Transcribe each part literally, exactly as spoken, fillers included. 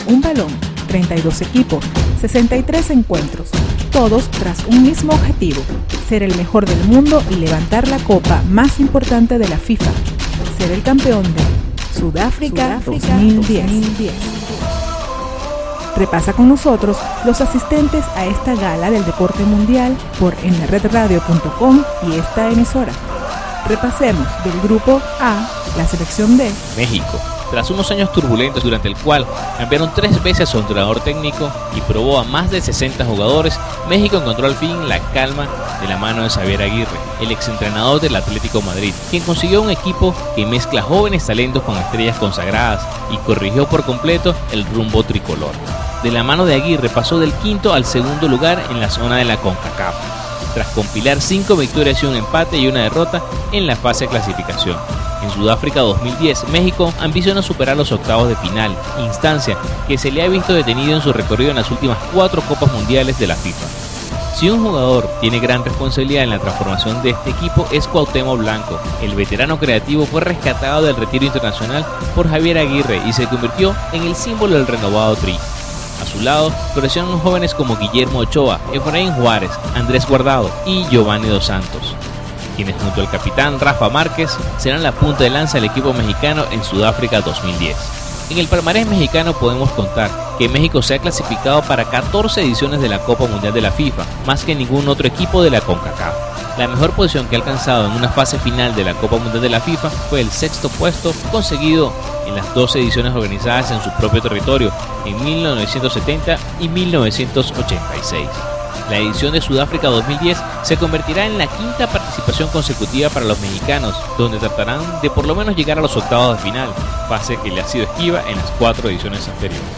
un balón, treinta y dos equipos, sesenta y tres encuentros, todos tras un mismo objetivo, ser el mejor del mundo y levantar la copa más importante de la FIFA, ser el campeón de Sudáfrica, Sudáfrica dos mil diez. dos mil diez. Repasa con nosotros los asistentes a esta gala del deporte mundial por en la red radio punto com y esta emisora. Repasemos del grupo A, la selección de México. Tras unos años turbulentos durante el cual cambiaron tres veces a su entrenador técnico y probó a más de sesenta jugadores, México encontró al fin la calma de la mano de Xavier Aguirre, el exentrenador del Atlético Madrid, quien consiguió un equipo que mezcla jóvenes talentos con estrellas consagradas y corrigió por completo el rumbo tricolor. De la mano de Aguirre pasó del quinto al segundo lugar en la zona de la CONCACAF, tras compilar cinco victorias y un empate y una derrota en la fase de clasificación. En Sudáfrica dos mil diez, México ambiciona superar los octavos de final, instancia que se le ha visto detenido en su recorrido en las últimas cuatro Copas Mundiales de la FIFA. Si un jugador tiene gran responsabilidad en la transformación de este equipo es Cuauhtémoc Blanco. El veterano creativo fue rescatado del retiro internacional por Javier Aguirre y se convirtió en el símbolo del renovado Tri. A su lado, florecieron jóvenes como Guillermo Ochoa, Efraín Juárez, Andrés Guardado y Giovanni Dos Santos, quienes junto al capitán Rafa Márquez serán la punta de lanza del equipo mexicano en Sudáfrica dos mil diez. En el palmarés mexicano podemos contar que México se ha clasificado para catorce ediciones de la Copa Mundial de la FIFA, más que ningún otro equipo de la CONCACAF. La mejor posición que ha alcanzado en una fase final de la Copa Mundial de la FIFA fue el sexto puesto conseguido en las dos ediciones organizadas en su propio territorio en mil novecientos setenta y mil novecientos ochenta y seis. La edición de Sudáfrica dos mil diez se convertirá en la quinta participación consecutiva para los mexicanos, donde tratarán de por lo menos llegar a los octavos de final, fase que le ha sido esquiva en las cuatro ediciones anteriores.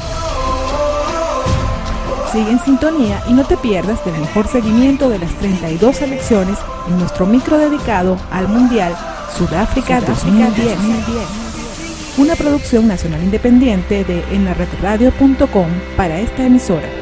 Sigue en sintonía y no te pierdas del mejor seguimiento de las treinta y dos selecciones en nuestro micro dedicado al Mundial Sudáfrica, Sudáfrica dos mil diez. dos mil diez. Una producción nacional independiente de en la red radio punto com para esta emisora.